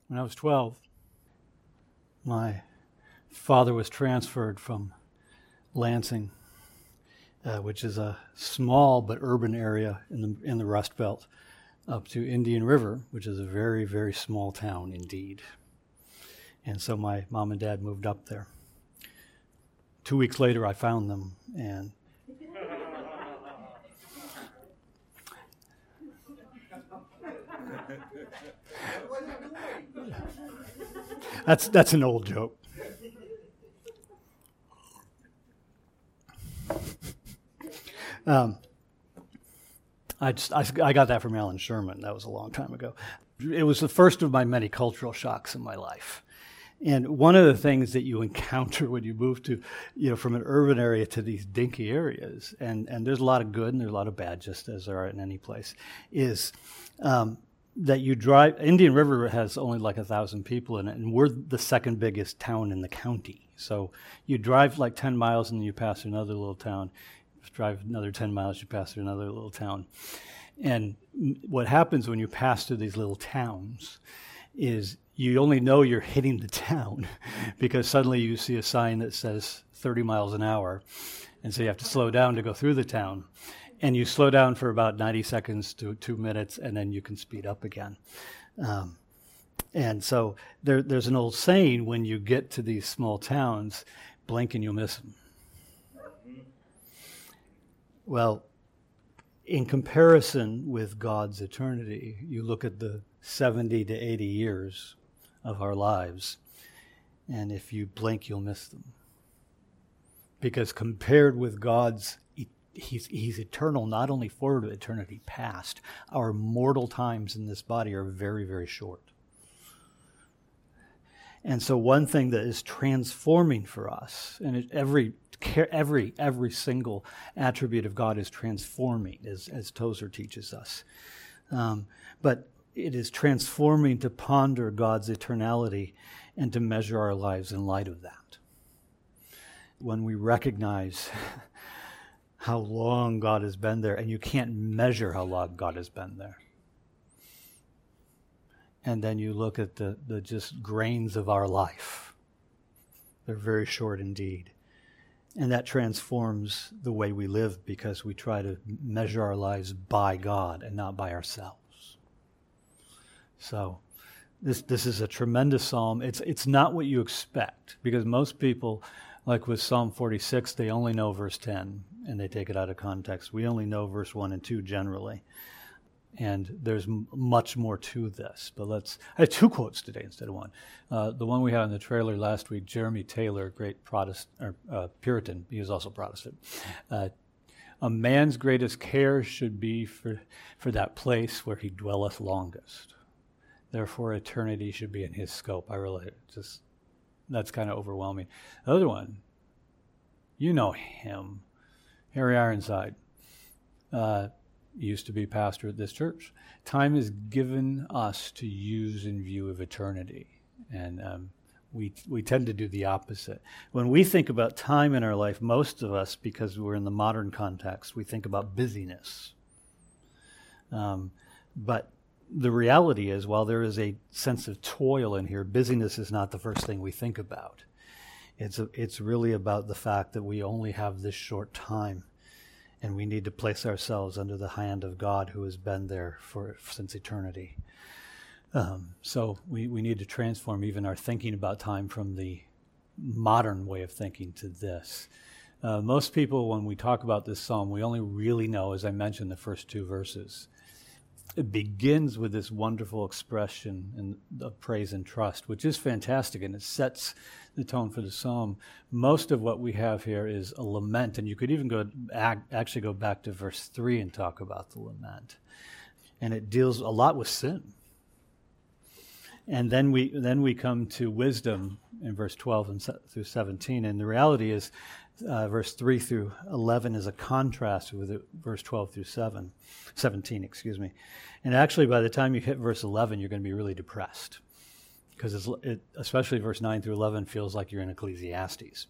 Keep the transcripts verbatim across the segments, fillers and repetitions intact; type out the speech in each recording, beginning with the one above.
When I was twelve, my father was transferred from Lansing, uh, which is a small but urban area in the in the Rust Belt, up to Indian River, which is a very, very small town indeed. And so my mom and dad moved up there. Two weeks later, I found them, and that's that's an old joke. Um, I just I, I got that from Alan Sherman. That was a long time ago. It was the first of my many cultural shocks in my life. And one of the things that you encounter when you move to, you know, from an urban area to these dinky areas, and, and there's a lot of good and there's a lot of bad, just as there are in any place, is um, that you drive. Indian River has only like a thousand people in it, and we're the second biggest town in the county. So you drive like ten miles and then you pass through another little town. Drive another ten miles, you pass through another little town. And what happens when you pass through these little towns is you only know you're hitting the town because suddenly you see a sign that says thirty miles an hour. And so you have to slow down to go through the town. And you slow down for about ninety seconds to two minutes, and then you can speed up again. Um, and so there, there's an old saying, when you get to these small towns, blink and you'll miss them. Well, in comparison with God's eternity, you look at the seventy to eighty years of our lives, and if you blink, you'll miss them. Because compared with God's, he's, he's eternal, not only forward to eternity past. Our mortal times in this body are very, very short. And so one thing that is transforming for us, and it, every Every every single attribute of God is transforming, as, as Tozer teaches us. Um, but it is transforming to ponder God's eternality and to measure our lives in light of that. When we recognize how long God has been there, and you can't measure how long God has been there. And then you look at the, the just grains of our life. They're very short indeed. And that transforms the way we live because we try to measure our lives by God and not by ourselves. So this this is a tremendous psalm. It's it's not what you expect, because most people, like with Psalm forty-six, they only know verse ten and they take it out of context. We only know verse one and two generally. And there's m- much more to this. But let's, I have two quotes today instead of one. Uh, the one we had in the trailer last week, Jeremy Taylor, great Protestant, or uh, Puritan, he was also Protestant. Uh, a man's greatest care should be for, for that place where he dwelleth longest. Therefore, eternity should be in his scope. I really just, that's kind of overwhelming. The other one, you know him, Harry Ironside. Uh, used to be pastor at this church. Time is given us to use in view of eternity. And um, we we tend to do the opposite. When we think about time in our life, most of us, because we're in the modern context, we think about busyness. Um, but the reality is, while there is a sense of toil in here, busyness is not the first thing we think about. It's a, it's really about the fact that we only have this short time. And we need to place ourselves under the hand of God, who has been there for since eternity. Um, so we, we need to transform even our thinking about time from the modern way of thinking to this. Uh, most people, when we talk about this psalm, we only really know, as I mentioned, the first two verses. It begins with this wonderful expression in, of praise and trust, which is fantastic, and it sets the tone for the psalm. Most of what we have here is a lament, and you could even go actually go back to verse three and talk about the lament. And it deals a lot with sin. And then we then we come to wisdom in verse twelve and se- through seventeen, and the reality is uh, verse three through eleven is a contrast with it, verse twelve through seven, seventeen, excuse me. And actually, by the time you hit verse eleven, you're going to be really depressed, because it's, it, especially verse nine through eleven feels like you're in Ecclesiastes.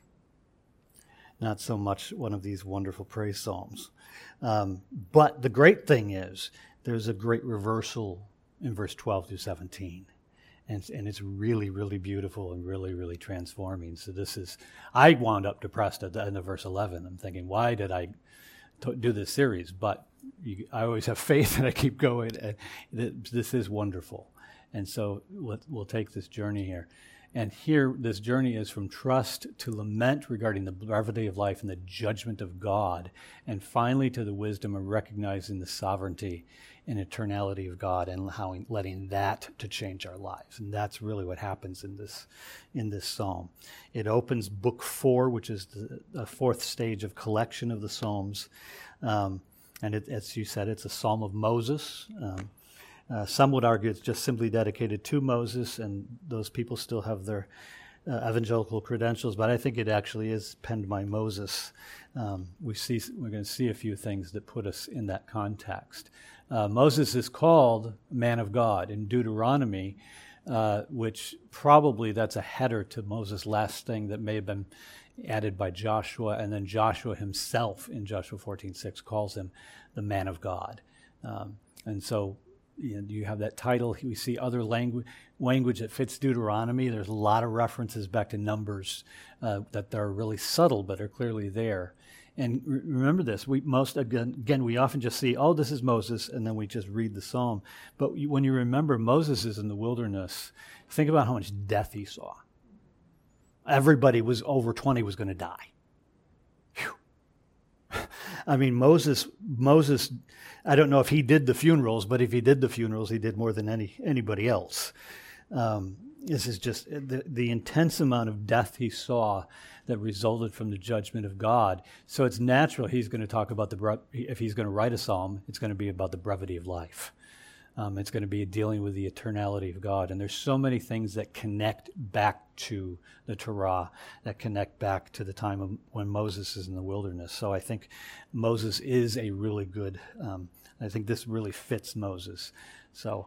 Not so much one of these wonderful praise psalms. Um, but the great thing is there's a great reversal in verse twelve through seventeen. And, and it's really, really beautiful and really, really transforming. So this is, I wound up depressed at the end of verse eleven. I'm thinking, why did I t- do this series? But you, I always have faith and I keep going. And th- this is wonderful. And so let, we'll take this journey here. And here, this journey is from trust to lament regarding the brevity of life and the judgment of God, and finally to the wisdom of recognizing the sovereignty and eternality of God and how letting that to change our lives. And that's really what happens in this in this psalm. It opens book four, which is the, the fourth stage of collection of the Psalms. Um, and it, as you said, it's a psalm of Moses. Um, Uh, some would argue it's just simply dedicated to Moses, and those people still have their uh, evangelical credentials, but I think it actually is penned by Moses. Um, we see, we're going to see a few things that put us in that context. Uh, Moses is called man of God in Deuteronomy, uh, which probably that's a header to Moses' last thing that may have been added by Joshua, and then Joshua himself in Joshua fourteen six calls him the man of God. Um, and so You know, you have that title. We see other language language that fits Deuteronomy. There's a lot of references back to Numbers uh, that are really subtle, but are clearly there. And re- remember this: we most again, again, we often just see, oh, this is Moses, and then we just read the psalm. But you, when you remember Moses is in the wilderness, think about how much death he saw. Everybody was over twenty was going to die. Whew. I mean, Moses, Moses, I don't know if he did the funerals, but if he did the funerals, he did more than any anybody else. Um, this is just the, the intense amount of death he saw that resulted from the judgment of God. So it's natural he's going to talk about the, if he's going to write a psalm, it's going to be about the brevity of life. Um, it's going to be dealing with the eternality of God. And there's so many things that connect back to the Torah, that connect back to the time of when Moses is in the wilderness. So I think Moses is a really good, um, I think this really fits Moses. So,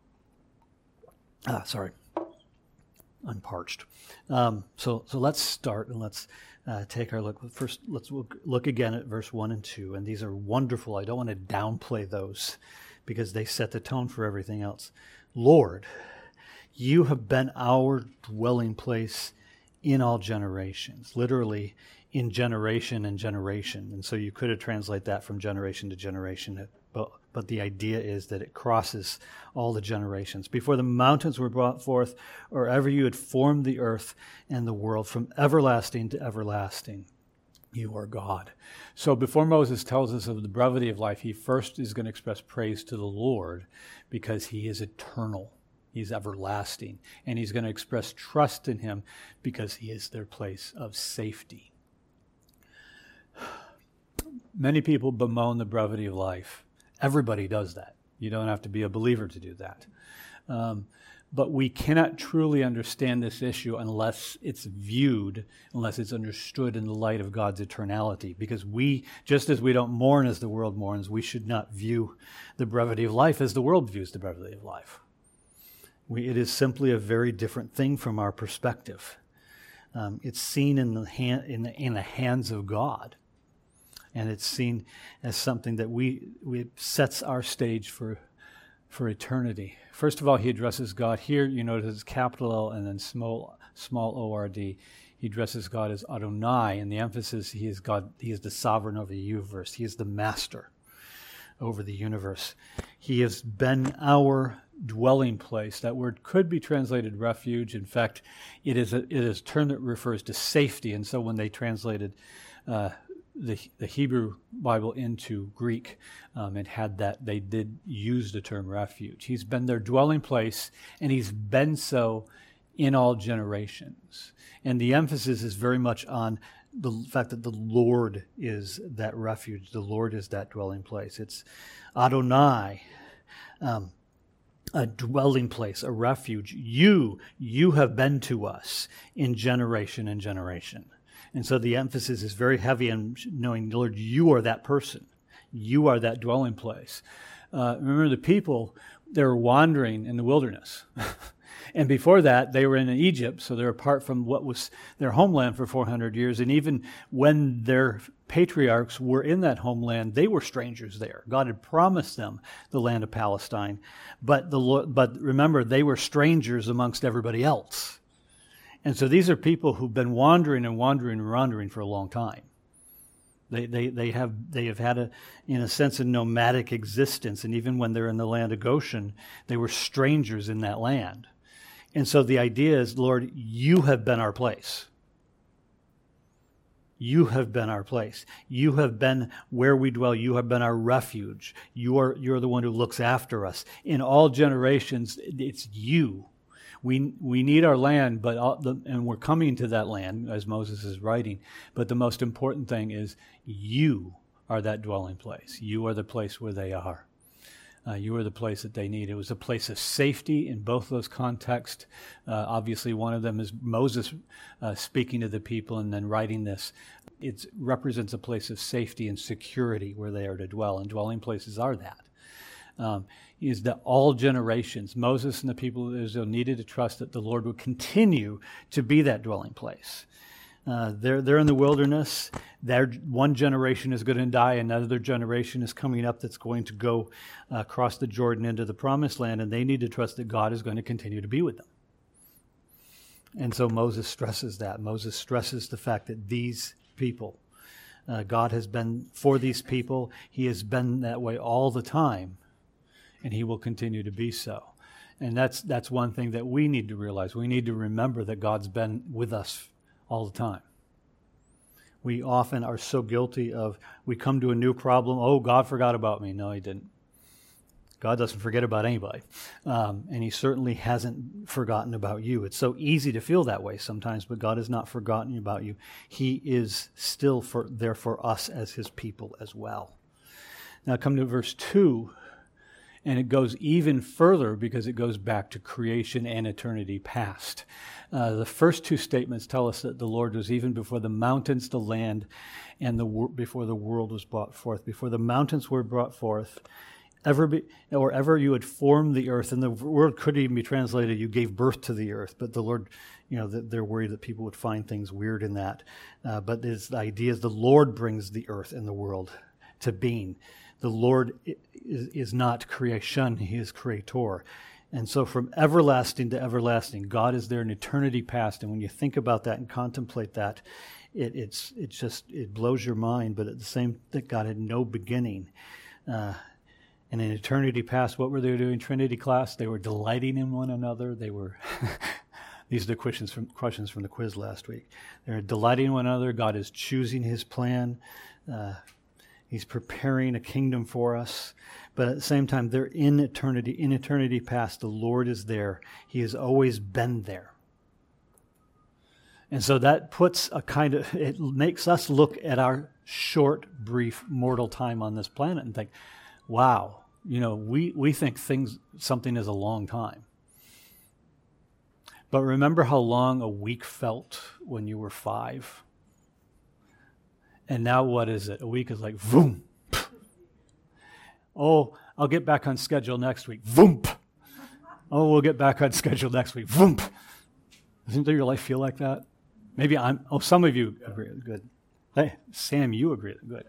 ah, sorry, I'm parched. Um, so, so let's start and let's uh, take our look. First, let's look, look again at verse one and two. And these are wonderful. I don't want to downplay those, because they set the tone for everything else. Lord, you have been our dwelling place in all generations, literally in generation and generation. And so you could have translated that from generation to generation, but, but the idea is that it crosses all the generations. Before the mountains were brought forth, or ever you had formed the earth and the world, from everlasting to everlasting, you are God. So before Moses tells us of the brevity of life, he first is going to express praise to the Lord because he is eternal. He's everlasting. And he's going to express trust in him because he is their place of safety. Many people bemoan the brevity of life. Everybody does that. You don't have to be a believer to do that. Um, But we cannot truly understand this issue unless it's viewed, unless it's understood in the light of God's eternality. Because we, just as we don't mourn as the world mourns, we should not view the brevity of life as the world views the brevity of life. We, it is simply a very different thing from our perspective. Um, it's seen in the, hand, in, the, in the hands of God. And it's seen as something that we, we sets our stage for for eternity. First of all, he addresses God. Here, you notice it's capital L and then small small O R D. He addresses God as Adonai, and the emphasis, he is God, he is the sovereign over the universe. He is the master over the universe. He has been our dwelling place. That word could be translated refuge. In fact, it is a, it is a term that refers to safety, and so when they translated uh, The, the Hebrew Bible into Greek, um, and had that, they did use the term refuge. He's been their dwelling place, and he's been so in all generations. And the emphasis is very much on the fact that the Lord is that refuge. The Lord is that dwelling place. It's Adonai, um, a dwelling place, a refuge. You, you have been to us in generation and generation. And so the emphasis is very heavy on knowing, Lord, you are that person. You are that dwelling place. Uh, remember, the people, they were wandering in the wilderness. And before that, they were in Egypt, so they're apart from what was their homeland for four hundred years. And even when their patriarchs were in that homeland, they were strangers there. God had promised them the land of Palestine, but the Lord, but remember, they were strangers amongst everybody else. And so these are people who've been wandering and wandering and wandering for a long time. They they they have they have had a, in a sense, a nomadic existence, and even when they're in the land of Goshen, they were strangers in that land. And so the idea is, Lord, you have been our place. You have been our place. You have been where we dwell. You have been our refuge. You are you're the one who looks after us. In all generations, it's you. We we need our land, but all the, and we're coming to that land, as Moses is writing. But the most important thing is you are that dwelling place. You are the place where they are. Uh, you are the place that they need. It was a place of safety in both those contexts. Uh, obviously, one of them is Moses uh, speaking to the people and then writing this. It represents a place of safety and security where they are to dwell, and dwelling places are that. Um, is that all generations, Moses and the people of Israel needed to trust that the Lord would continue to be that dwelling place. Uh, they're they're in the wilderness. Their one generation is going to die. Another generation is coming up that's going to go uh, across the Jordan into the promised land, and they need to trust that God is going to continue to be with them. And so Moses stresses that. Moses stresses the fact that these people, uh, God has been for these people. He has been that way all the time, and he will continue to be so. And that's that's one thing that we need to realize. We need to remember that God's been with us all the time. We often are so guilty of, we come to a new problem, oh, God forgot about me. No, he didn't. God doesn't forget about anybody. Um, and he certainly hasn't forgotten about you. It's so easy to feel that way sometimes, but God has not forgotten about you. He is still for, there for us as his people as well. Now come to verse two. And it goes even further because it goes back to creation and eternity past. Uh, the first two statements tell us that the Lord was even before the mountains, the land, and the wor- before the world was brought forth. Before the mountains were brought forth, ever be, or ever you had formed the earth. And the word could even be translated, you gave birth to the earth. But the Lord, you know, they're worried that people would find things weird in that. Uh, but the idea is the Lord brings the earth and the world to being. The Lord is, is not creation, he is creator. And so from everlasting to everlasting, God is there in eternity past. And when you think about that and contemplate that, it, it's it's just, it blows your mind. But at the same, that God had no beginning. Uh, and in eternity past, what were they doing in Trinity class? They were delighting in one another. They were, these are the questions from, questions from the quiz last week. They're delighting in one another. God is choosing his plan. Uh, He's preparing a kingdom for us. But at the same time, they're in eternity. In eternity past, the Lord is there. He has always been there. And so that puts a kind of, it makes us look at our short, brief, mortal time on this planet and think, wow, you know, we, we think things, something is a long time. But remember how long a week felt when you were five? And now what is it? A week is like, voom. Oh, I'll get back on schedule next week. Voom. Oh, we'll get back on schedule next week. Voom. Doesn't your life feel like that? Maybe I'm, oh, some of you agree. Good. Hey, Sam, you agree. Good.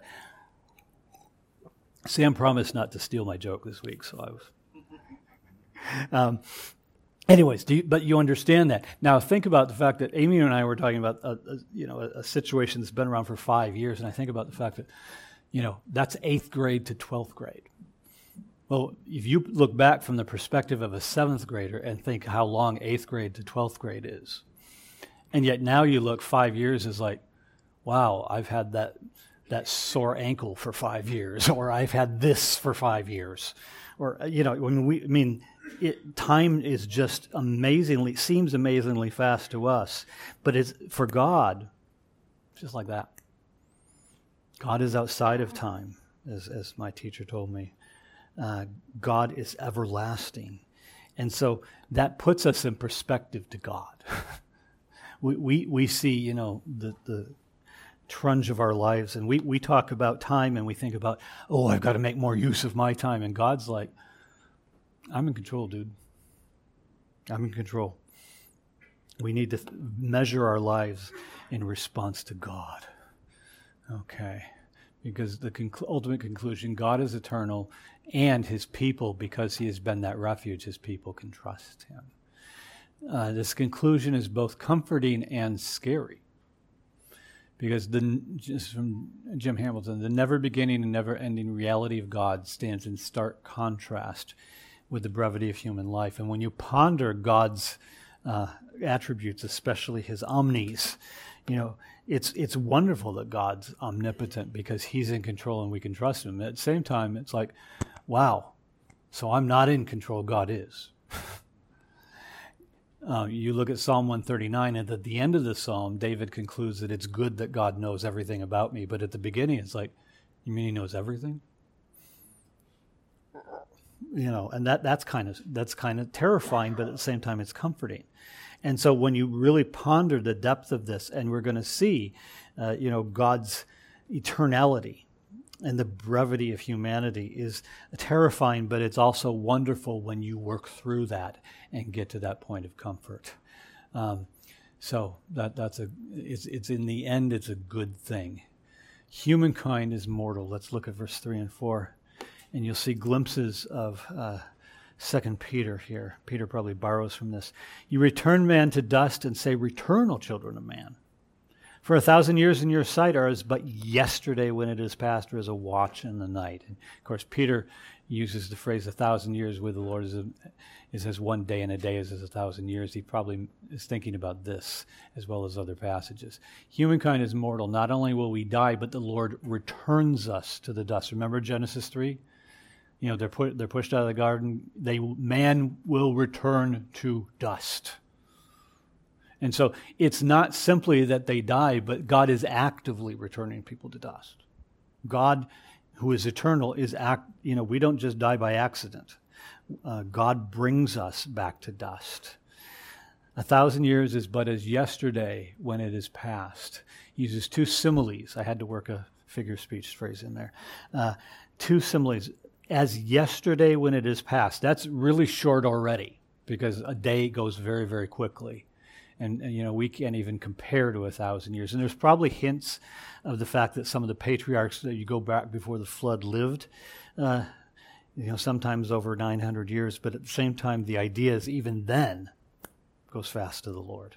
Sam promised not to steal my joke this week, so I was. Um, Anyways, do you, but you understand that. Now think about the fact that Amy and I were talking about a, a, you know, a, a situation that's been around for five years, and I think about the fact that, you know, that's eighth grade to twelfth grade. Well, if you look back from the perspective of a seventh grader and think how long eighth grade to twelfth grade is, and yet now you look five years is like, wow, I've had that that sore ankle for five years, or I've had this for five years, or you know, when we, I mean. It, time is just amazingly, seems amazingly fast to us, but it's for God, just like that. God is outside of time, as, as my teacher told me. Uh, God is everlasting. And so that puts us in perspective to God. we, we we see, you know, the, the trunge of our lives, and we, we talk about time and we think about, oh, I've got to make more use of my time. And God's like, I'm in control, dude. I'm in control. We need to th- measure our lives in response to God. Okay. Because the conclu- ultimate conclusion, God is eternal, and his people, because he has been that refuge, his people can trust him. Uh, this conclusion is both comforting and scary. Because the, just from Jim Hamilton, the never beginning and never ending reality of God stands in stark contrast with the brevity of human life. And when you ponder God's uh, attributes, especially his omnis, you know, it's it's wonderful that God's omnipotent because he's in control and we can trust him. At the same time, it's like, wow, so I'm not in control, God is. uh, you look at Psalm one thirty-nine, and at the end of the psalm, David concludes that it's good that God knows everything about me. But at the beginning, it's like, you mean he knows everything? You know, and that that's kind of that's kind of terrifying, but at the same time, it's comforting. And so when you really ponder the depth of this, and we're going to see, uh, you know, God's eternality and the brevity of humanity is terrifying, but it's also wonderful when you work through that and get to that point of comfort. Um, so that that's a it's it's in the end, it's a good thing. Humankind is mortal. Let's look at verse three and four, and you'll see glimpses of Uh, Second Peter here. Peter probably borrows from this. You return man to dust and say, return, O children of man. For a thousand years in your sight are as but yesterday when it is past, or as a watch in the night. And of course, Peter uses the phrase a thousand years with the Lord is, a, is as one day, and a day is as a thousand years. He probably is thinking about this as well as other passages. Humankind is mortal. Not only will we die, but the Lord returns us to the dust. Remember Genesis three? You know, they're put, they're pushed out of the garden. They man will return to dust. And so it's not simply that they die, but God is actively returning people to dust. God, who is eternal, is act. You know, we don't just die by accident. Uh, God brings us back to dust. A thousand years is but as yesterday when it is past. He uses two similes. I had to work a figure of speech phrase in there. Uh, two similes. As yesterday when it is past. That's really short already because a day goes very, very quickly. And, and, you know, we can't even compare to a thousand years. And there's probably hints of the fact that some of the patriarchs that you go back before the flood lived, uh, you know, sometimes over nine hundred years. But at the same time, the idea is even then goes fast to the Lord.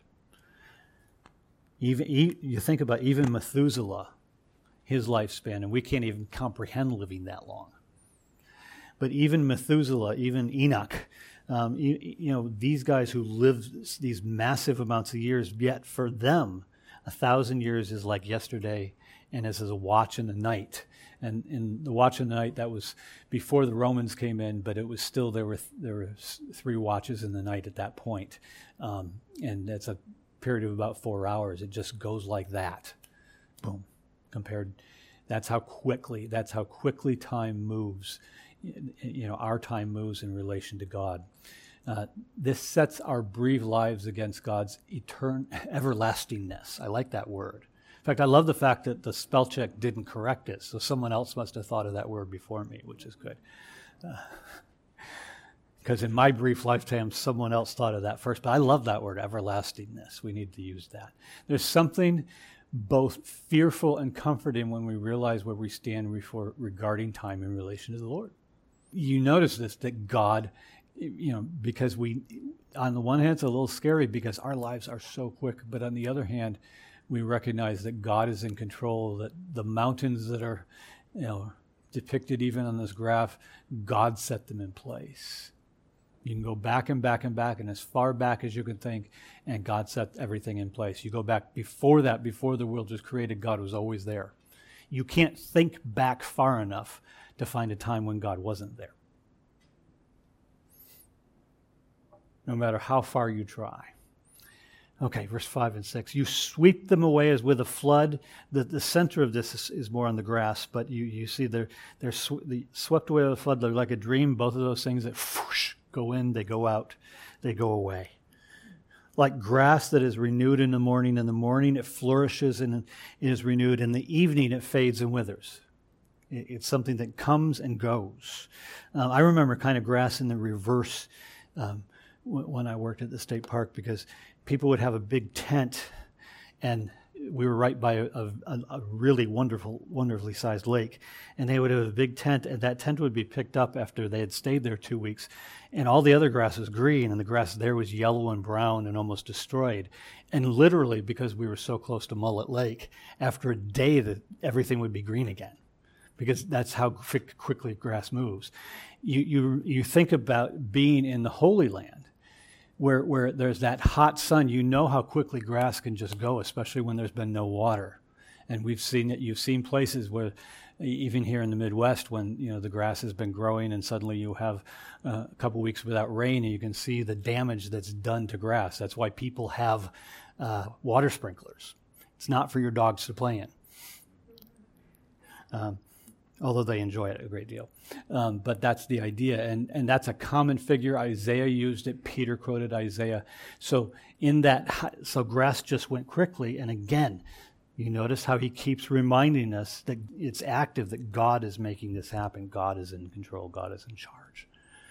Even you think about even Methuselah, his lifespan, and we can't even comprehend living that long. But even Methuselah, even Enoch, um, you, you know, these guys who lived these massive amounts of years, yet for them, a thousand years is like yesterday and is as a watch in the night. And in the watch in the night, that was before the Romans came in, but it was still, there were there were three watches in the night at that point. Um, and that's a period of about four hours. It just goes like that. Boom. Compared, that's how quickly, that's how quickly time moves. You know, our time moves in relation to God. Uh, this sets our brief lives against God's etern- everlastingness. I like that word. In fact, I love the fact that the spell check didn't correct it, so someone else must have thought of that word before me, which is good. Because uh, in my brief lifetime, someone else thought of that first. But I love that word, everlastingness. We need to use that. There's something both fearful and comforting when we realize where we stand before, regarding time in relation to the Lord. You notice this, that God, you know, because we, on the one hand, it's a little scary because our lives are so quick, but on the other hand, we recognize that God is in control, that the mountains that are, you know, depicted even on this graph, God set them in place. You can go back and back and back and as far back as you can think, and God set everything in place. You go back before that, before the world was created, God was always there. You can't think back far enough to find a time when God wasn't there. No matter how far you try. Okay, verse five and six. You sweep them away as with a flood. The, the center of this is, is more on the grass, but you, you see they're, they're sw- the swept away with a flood. They're like a dream. Both of those things that whoosh, go in, they go out, they go away. Like grass that is renewed in the morning. In the morning it flourishes and it is renewed. In the evening it fades and withers. It, it's something that comes and goes. Uh, I remember kind of grass in the reverse um, w- when I worked at the state park, because people would have a big tent and we were right by a, a, a really wonderful, wonderfully sized lake, and they would have a big tent, and that tent would be picked up after they had stayed there two weeks, and all the other grass was green, and the grass there was yellow and brown and almost destroyed. And literally, because we were so close to Mullet Lake, after a day, that everything would be green again, because that's how quickly grass moves. You you you think about being in the Holy Land, where where there's that hot sun. You know how quickly grass can just go, especially when there's been no water. And we've seen it. You've seen places where, even here in the Midwest, when you know the grass has been growing, and suddenly you have uh, a couple weeks without rain, and you can see the damage that's done to grass. That's why people have uh, water sprinklers. It's not for your dogs to play in. Um, although they enjoy it a great deal. Um, but that's the idea, and, and that's a common figure. Isaiah used it. Peter quoted Isaiah. So in that, so grass just went quickly, and again, you notice how he keeps reminding us that it's active, that God is making this happen. God is in control. God is in charge.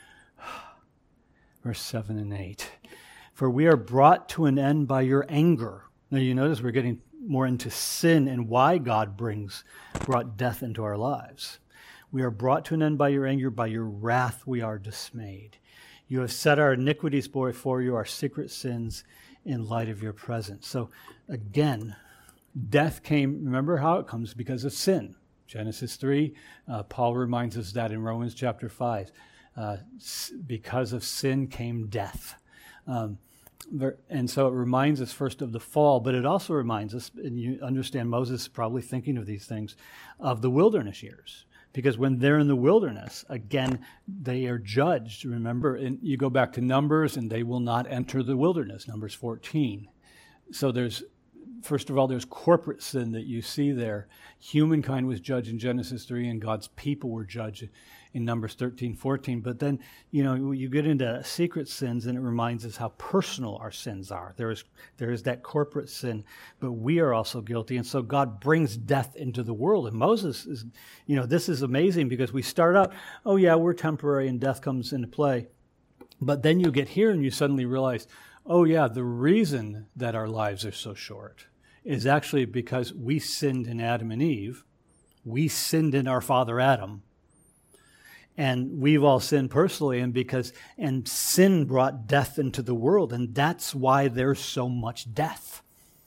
Verse seven and eight. For we are brought to an end by your anger. Now you notice we're getting more into sin and why God brings, brought death into our lives. We are brought to an end by your anger, by your wrath we are dismayed. You have set our iniquities before you, our secret sins in light of your presence. So again, death came, remember how it comes because of sin. Genesis three, uh, Paul reminds us that in Romans chapter five. Uh, because of sin came death. Um, And so it reminds us first of the fall, but it also reminds us, and you understand Moses is probably thinking of these things, of the wilderness years. Because when they're in the wilderness, again, they are judged. Remember, and you go back to Numbers, and they will not enter the wilderness, Numbers fourteen. So there's, first of all, there's corporate sin that you see there. Humankind was judged in Genesis three, and God's people were judged in Numbers thirteen, fourteen. But then, you know, you get into secret sins, and it reminds us how personal our sins are. There is there is that corporate sin, but we are also guilty. And so God brings death into the world. And Moses is, you know, this is amazing because we start out, oh yeah, we're temporary, and death comes into play. But then you get here and you suddenly realize, oh yeah, the reason that our lives are so short is actually because we sinned in Adam and Eve. We sinned in our father Adam. And we've all sinned personally, and because and sin brought death into the world, and that's why there's so much death.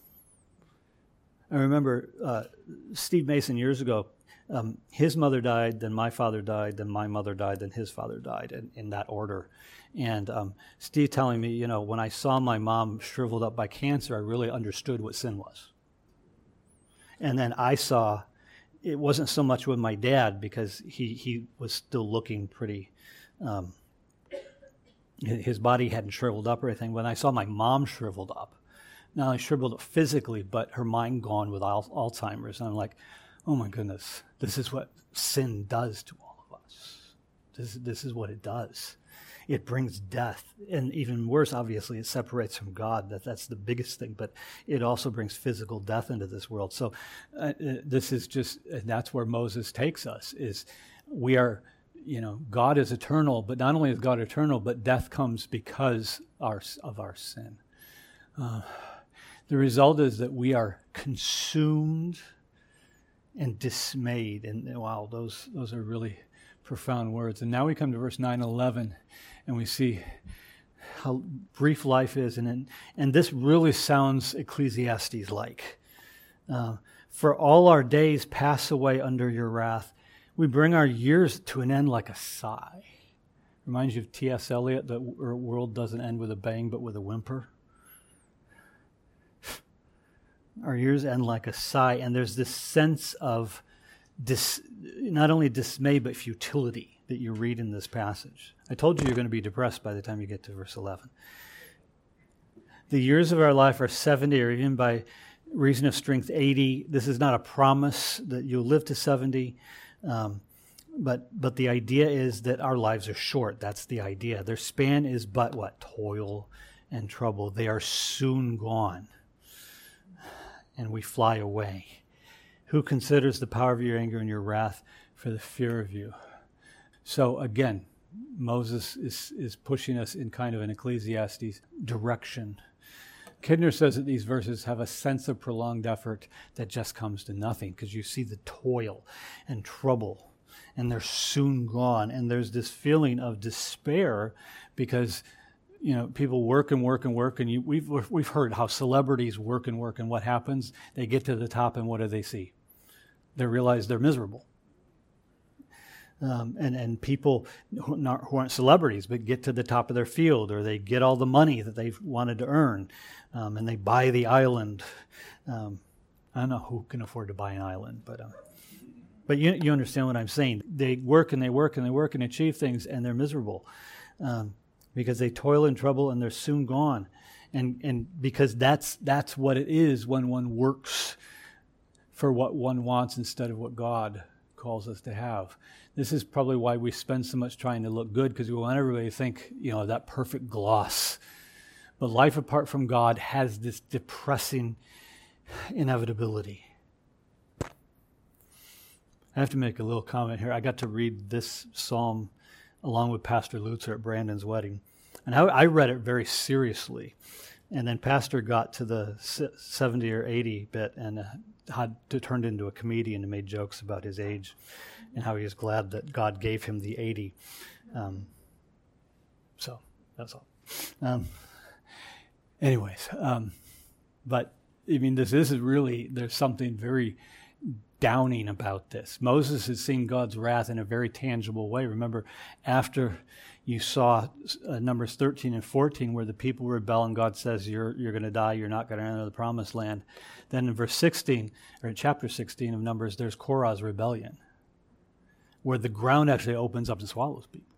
I remember uh, Steve Mason years ago. Um, his mother died, then my father died, then my mother died, then his father died, in, in that order. And um, Steve telling me, you know, when I saw my mom shriveled up by cancer, I really understood what sin was. And then I saw. It wasn't so much with my dad because he, he was still looking pretty, um, his body hadn't shriveled up or anything. When I saw my mom shriveled up, not only shriveled up physically, but her mind gone with al- Alzheimer's. And I'm like, oh my goodness, this is what sin does to all of us. This, this is what it does. It brings death. And even worse, obviously, it separates from God. That, that's the biggest thing. But it also brings physical death into this world. So uh, this is just, and that's where Moses takes us, is we are, you know, God is eternal. But not only is God eternal, but death comes because our, of our sin. Uh, the result is that we are consumed and dismayed. And wow, those those are really profound words. And now we come to verse nine and eleven, and we see how brief life is. And and this really sounds Ecclesiastes-like. Uh, For all our days pass away under your wrath. We bring our years to an end like a sigh. Reminds you of T S Eliot, the world doesn't end with a bang, but with a whimper. Our years end like a sigh, and there's this sense of dis, not only dismay, but futility that you read in this passage. I told you you're going to be depressed by the time you get to verse eleven. The years of our life are seventy, or even by reason of strength, eighty. This is not a promise that you'll live to seventy, um, but but the idea is that our lives are short. That's the idea. Their span is but what? Toil and trouble. They are soon gone, and we fly away. Who considers the power of your anger and your wrath for the fear of you? So again, Moses is, is pushing us in kind of an Ecclesiastes direction. Kidner says that these verses have a sense of prolonged effort that just comes to nothing because you see the toil and trouble and they're soon gone. And there's this feeling of despair because, you know, people work and work and work. And you, we've, we've heard how celebrities work and work. And what happens? They get to the top and what do they see? They realize they're miserable. Um, and, and people who, not, who aren't celebrities but get to the top of their field, or they get all the money that they've wanted to earn, um, and they buy the island. Um, I don't know who can afford to buy an island, but um, but you you understand what I'm saying. They work and they work and they work and achieve things, and they're miserable um, because they toil in trouble and they're soon gone, and and because that's that's what it is when one works for what one wants instead of what God calls us to have. This is probably why we spend so much trying to look good, because we want everybody to think, you know, that perfect gloss. But life apart from God has this depressing inevitability. I have to make a little comment here. I got to read this psalm along with Pastor Lutzer at Brandon's wedding. And I, I read it very seriously. And then Pastor got to the seventy or eighty bit and uh, had to turn into a comedian and made jokes about his age and how he was glad that God gave him the eighty. Um, so that's all. Um, anyways, um, but I mean, this, this is really, there's something very downing about this. Moses has seen God's wrath in a very tangible way. Remember, after you saw uh, Numbers thirteen and fourteen, where the people rebel and God says, you're you're going to die, you're not going to enter the promised land. Then in verse sixteen, or in chapter sixteen of Numbers, there's Korah's rebellion, where the ground actually opens up and swallows people.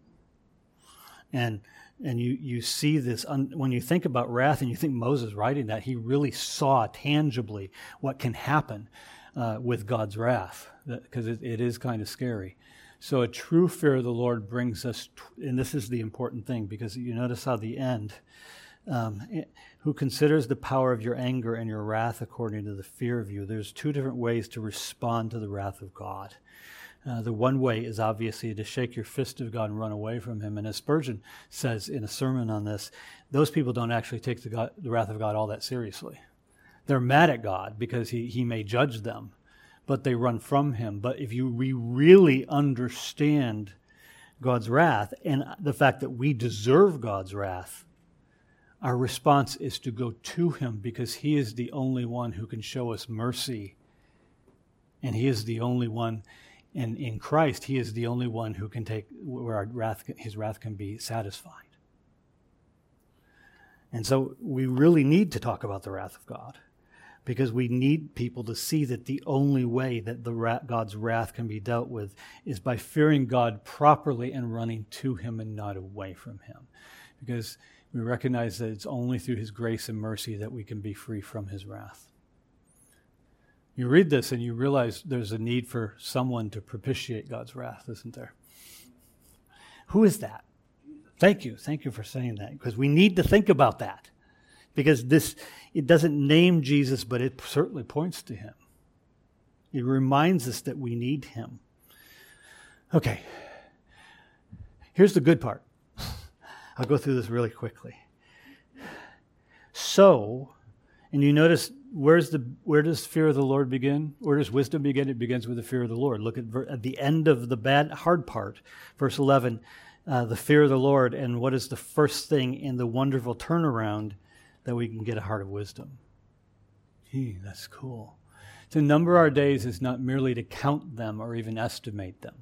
And and you, you see this, un, when you think about wrath and you think Moses writing that, he really saw tangibly what can happen uh, with God's wrath, because it, it is kind of scary. So a true fear of the Lord brings us, and this is the important thing, because you notice how the end, um, who considers the power of your anger and your wrath according to the fear of you. There's two different ways to respond to the wrath of God. Uh, the one way is obviously to shake your fist of God and run away from him. And as Spurgeon says in a sermon on this, those people don't actually take the, God, the wrath of God all that seriously. They're mad at God because he, he may judge them, but they run from him. But if you we really understand God's wrath and the fact that we deserve God's wrath, our response is to go to him, because he is the only one who can show us mercy. And he is the only one, and in Christ, he is the only one who can take where our wrath, his wrath can be satisfied. And so we really need to talk about the wrath of God, because we need people to see that the only way that the ra- God's wrath can be dealt with is by fearing God properly and running to him and not away from him. Because we recognize that it's only through his grace and mercy that we can be free from his wrath. You read this and you realize there's a need for someone to propitiate God's wrath, isn't there? Who is that? Thank you. Thank you for saying that, because we need to think about that. Because this, it doesn't name Jesus, but it certainly points to him. It reminds us that we need him. Okay. Here's the good part. I'll go through this really quickly. So, and you notice, where's the where does fear of the Lord begin? Where does wisdom begin? It begins with the fear of the Lord. Look at, ver, at the end of the bad hard part, verse eleven, uh, the fear of the Lord. And what is the first thing in the wonderful turnaround? That we can get a heart of wisdom. Gee, that's cool. To number our days is not merely to count them or even estimate them.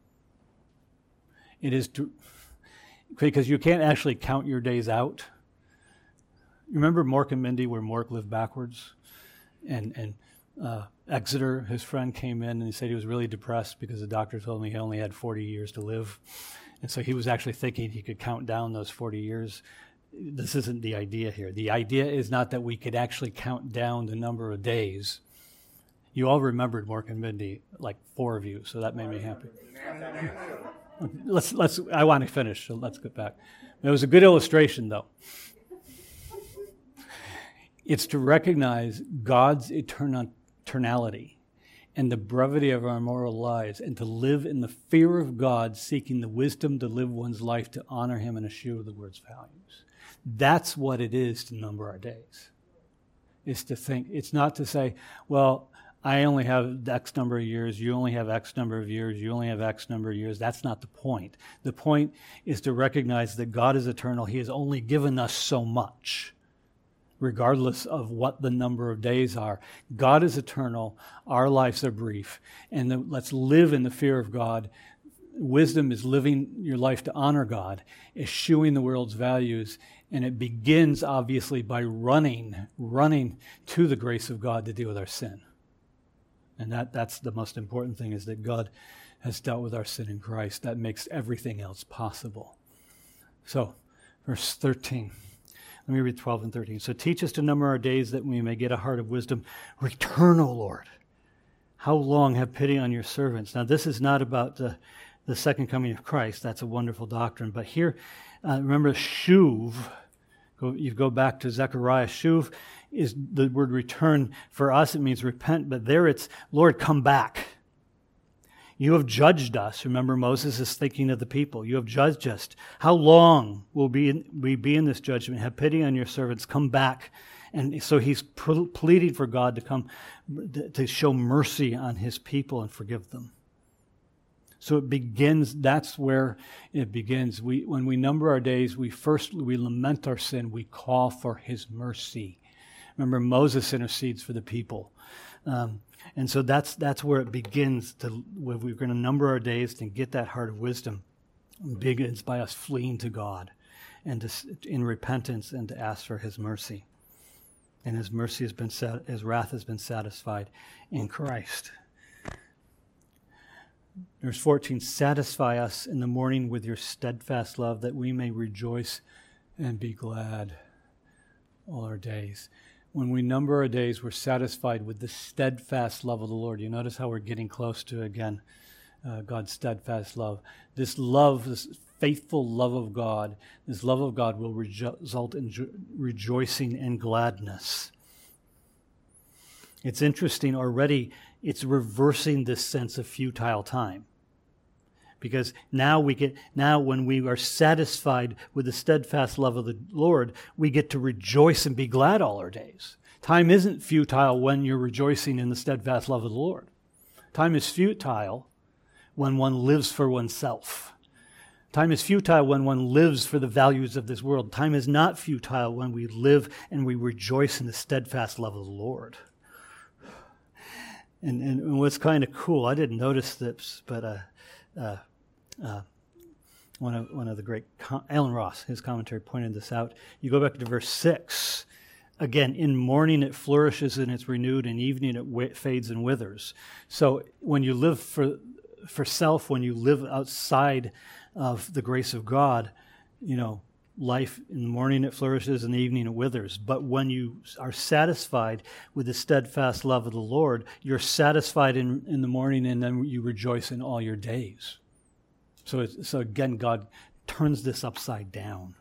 It is to, because you can't actually count your days out. Remember Mork and Mindy, where Mork lived backwards? And and uh, Exeter, his friend, came in and he said he was really depressed because the doctor told him he only had forty years to live. And so he was actually thinking he could count down those forty years. This isn't the idea here. The idea is not that we could actually count down the number of days. You all remembered Mork and Mindy, like four of you, so that made me happy. let's let's. I want to finish, so let's get back. It was a good illustration, though. It's to recognize God's eternal, eternality and the brevity of our moral lives, and to live in the fear of God, seeking the wisdom to live one's life to honor him and eschew the word's values. That's what it is to number our days. is to think. It's not to say, well, I only have X number of years, you only have X number of years, you only have X number of years. That's not the point. The point is to recognize that God is eternal. He has only given us so much, regardless of what the number of days are. God is eternal. Our lives are brief. And the, let's live in the fear of God. Wisdom is living your life to honor God, eschewing the world's values, and it begins, obviously, by running, running to the grace of God to deal with our sin. And that, that's the most important thing, is that God has dealt with our sin in Christ. That makes everything else possible. So, verse thirteen. Let me read twelve and thirteen. So teach us to number our days that we may get a heart of wisdom. Return, O Lord. How long? Have pity on your servants. Now, this is not about the, the second coming of Christ. That's a wonderful doctrine. But here, uh, remember, shuv. Go, you go back to Zechariah. Shuv is the word return. For us, it means repent. But there it's, Lord, come back. You have judged us. Remember, Moses is thinking of the people. You have judged us. How long will we be in this judgment? Have pity on your servants. Come back. And so he's pleading for God to come, to show mercy on his people and forgive them. So it begins, that's where it begins. We, when we number our days, we first, we lament our sin. We call for his mercy. Remember, Moses intercedes for the people. Um, and so that's that's where it begins. To where we're going to number our days and get that heart of wisdom. It begins by us fleeing to God and to, in repentance, and to ask for his mercy. And his mercy has been sat, his wrath has been satisfied in Christ. Verse fourteen, satisfy us in the morning with your steadfast love, that we may rejoice and be glad all our days. When we number our days, we're satisfied with the steadfast love of the Lord. You notice how we're getting close to, again, uh, God's steadfast love. This love, this faithful love of God, this love of God will rejo- result in jo- rejoicing and gladness. It's interesting already, it's reversing this sense of futile time. Because now we get, now when we are satisfied with the steadfast love of the Lord, we get to rejoice and be glad all our days. Time isn't futile when you're rejoicing in the steadfast love of the Lord. Time is futile when one lives for oneself. Time is futile when one lives for the values of this world. Time is not futile when we live and we rejoice in the steadfast love of the Lord. And, and, and what's kind of cool, I didn't notice this, but uh, uh, uh, one of one of the great, Alan Ross, his commentary pointed this out. You go back to verse six. Again, in morning it flourishes and it's renewed, in evening it w- fades and withers. So when you live for for self, when you live outside of the grace of God, you know, life in the morning it flourishes, in the evening it withers. But when you are satisfied with the steadfast love of the Lord, you're satisfied in, in the morning, and then you rejoice in all your days. So, it's, so again, God turns this upside down.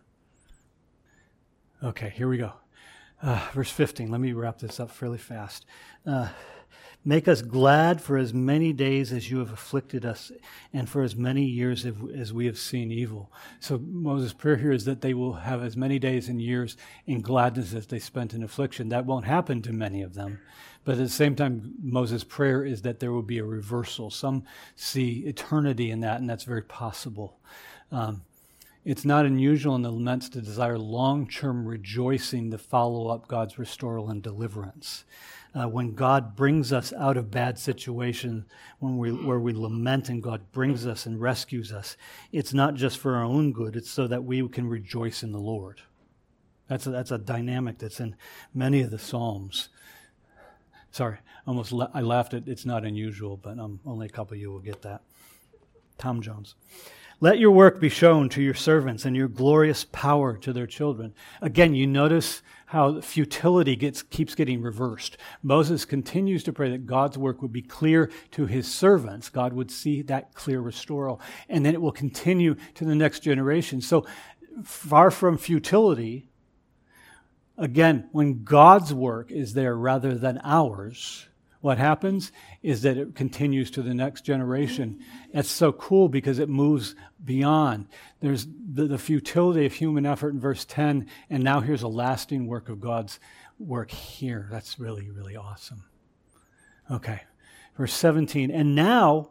Okay, here we go. Uh, verse fifteen. Let me wrap this up fairly fast. Uh, Make us glad for as many days as you have afflicted us, and for as many years as we have seen evil. So Moses' prayer here is that they will have as many days and years in gladness as they spent in affliction. That won't happen to many of them. But at the same time, Moses' prayer is that there will be a reversal. Some see eternity in that, and that's very possible. Um, It's not unusual in the laments to desire long-term rejoicing to follow up God's restoral and deliverance. Uh, when God brings us out of bad situation, when we where we lament and God brings us and rescues us, it's not just for our own good, it's so that we can rejoice in the Lord. That's a, that's a dynamic that's in many of the Psalms. Sorry, almost la- I laughed at it's not unusual, but um, only a couple of you will get that. Tom Jones. Let your work be shown to your servants and your glorious power to their children. Again, you notice how futility gets keeps getting reversed. Moses continues to pray that God's work would be clear to his servants. God would see that clear restoral. And then it will continue to the next generation. So far from futility, again, when God's work is there rather than ours, what happens is that it continues to the next generation. That's so cool because it moves beyond. There's the, the futility of human effort in verse ten, and now here's a lasting work of God's work here. That's really, really awesome. Okay, verse seventeen. And now,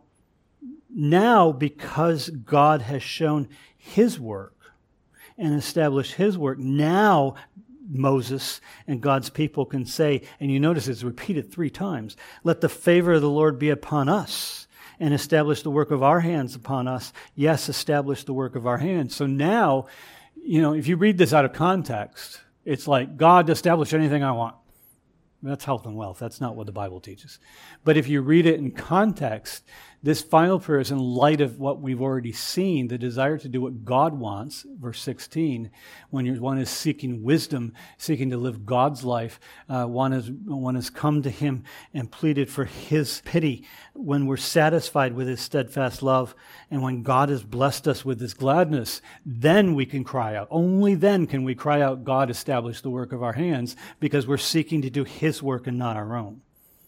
now because God has shown his work and established his work, now Moses and God's people can say, and you notice it's repeated three times, let the favor of the Lord be upon us and establish the work of our hands upon us. Yes, establish the work of our hands. So now, you know, if you read this out of context, it's like, God, establish anything I want. That's health and wealth. That's not what the Bible teaches. But if you read it in context, this final prayer is in light of what we've already seen, the desire to do what God wants, verse sixteen, when you're, one is seeking wisdom, seeking to live God's life. Uh, one, is, one has come to him and pleaded for his pity. When we're satisfied with his steadfast love, and when God has blessed us with his gladness, then we can cry out. Only then can we cry out, God, establish the work of our hands, because we're seeking to do his work and not our own.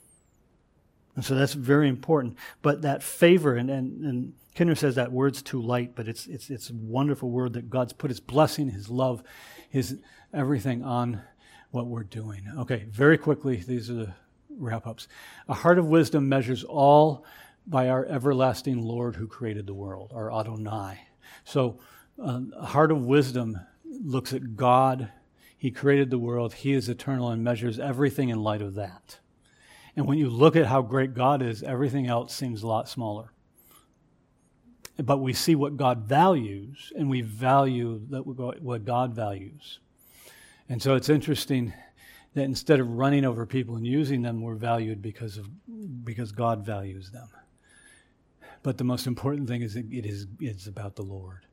And so that's very important. But that favor, and, and, and Kinder says that word's too light, but it's it's it's a wonderful word that God's put his blessing, his love, his everything on what we're doing. Okay, very quickly, these are the wrap-ups. A heart of wisdom measures all by our everlasting Lord who created the world, our Adonai. So uh, a heart of wisdom looks at God. He created the world. He is eternal and measures everything in light of that. And when you look at how great God is, everything else seems a lot smaller. But we see what God values, and we value that what God values. And so it's interesting that instead of running over people and using them, we're valued because of because God values them. But the most important thing is that it is it's about the Lord.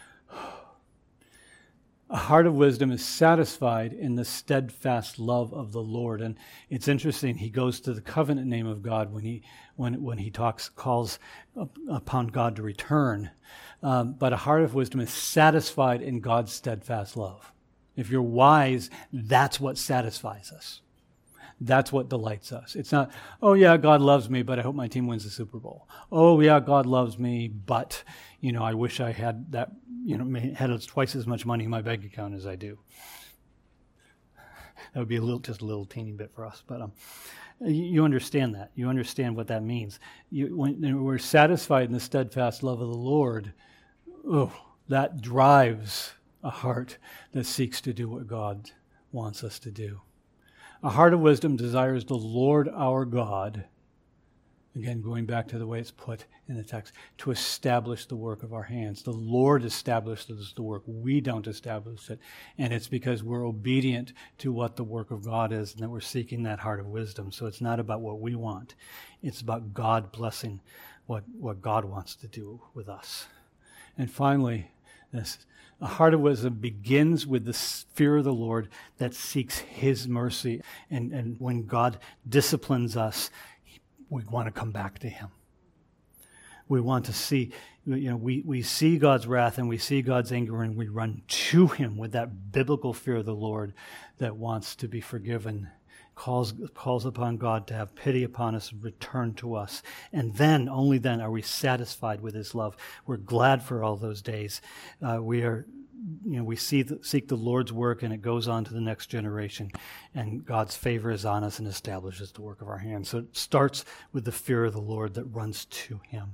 A heart of wisdom is satisfied in the steadfast love of the Lord. And it's interesting, he goes to the covenant name of God when he when when he talks, calls up, upon God to return. Um, but a heart of wisdom is satisfied in God's steadfast love. If you're wise, that's what satisfies us. That's what delights us. It's not, oh yeah, God loves me, but I hope my team wins the Super Bowl. Oh yeah, God loves me, but, you know, I wish I had that, you know, had twice as much money in my bank account as I do. That would be a little, just a little teeny bit for us, but um, you, you understand that. You understand what that means. You, when we're satisfied in the steadfast love of the Lord, oh, that drives a heart that seeks to do what God wants us to do. A heart of wisdom desires the Lord our God, again, going back to the way it's put in the text, to establish the work of our hands. The Lord establishes the work. We don't establish it. And it's because we're obedient to what the work of God is and that we're seeking that heart of wisdom. So it's not about what we want. It's about God blessing what, what God wants to do with us. And finally, this a heart of wisdom begins with the fear of the Lord that seeks his mercy. And, and when God disciplines us, we want to come back to him. We want to see, you know, we, we see God's wrath and we see God's anger and we run to him with that biblical fear of the Lord that wants to be forgiven, calls calls upon God to have pity upon us and return to us. And then, only then, are we satisfied with his love. We're glad for all those days. Uh, we are, you know, we see the, seek the Lord's work and it goes on to the next generation. And God's favor is on us and establishes the work of our hands. So it starts with the fear of the Lord that runs to him.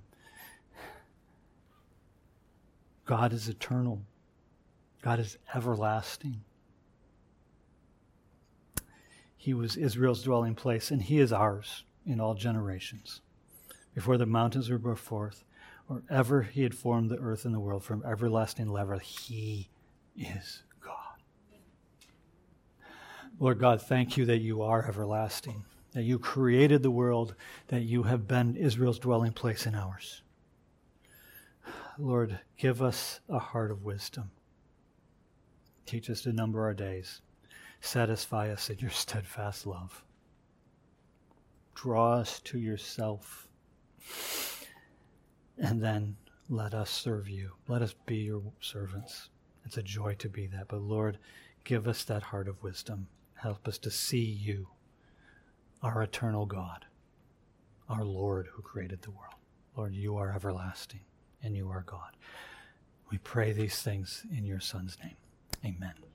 God is eternal. God is everlasting. He was Israel's dwelling place, and he is ours in all generations. Before the mountains were brought forth, or ever he had formed the earth and the world, from everlasting level, he is God. Lord God, thank you that you are everlasting, that you created the world, that you have been Israel's dwelling place and ours. Lord, give us a heart of wisdom. Teach us to number our days. Satisfy us in your steadfast love. Draw us to yourself. And then let us serve you. Let us be your servants. It's a joy to be that. But Lord, give us that heart of wisdom. Help us to see you, our eternal God, our Lord who created the world. Lord, you are everlasting and you are God. We pray these things in your Son's name. Amen.